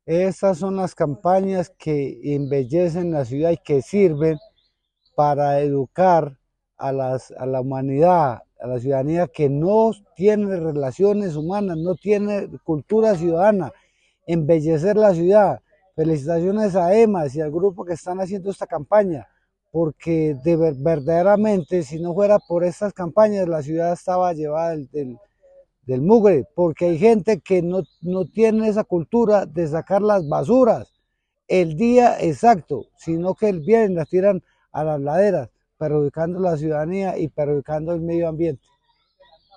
Estas son las campañas que embellecen la ciudad y que sirven para educar a la humanidad, a la ciudadanía que no tiene relaciones humanas, no tiene cultura ciudadana, embellecer la ciudad. Felicitaciones a EMAS y al grupo que están haciendo esta campaña, porque verdaderamente si no fuera por estas campañas la ciudad estaba llevada del mugre, porque hay gente que no tiene esa cultura de sacar las basuras el día exacto, sino que el bien las tiran a las laderas, perjudicando la ciudadanía y perjudicando el medio ambiente.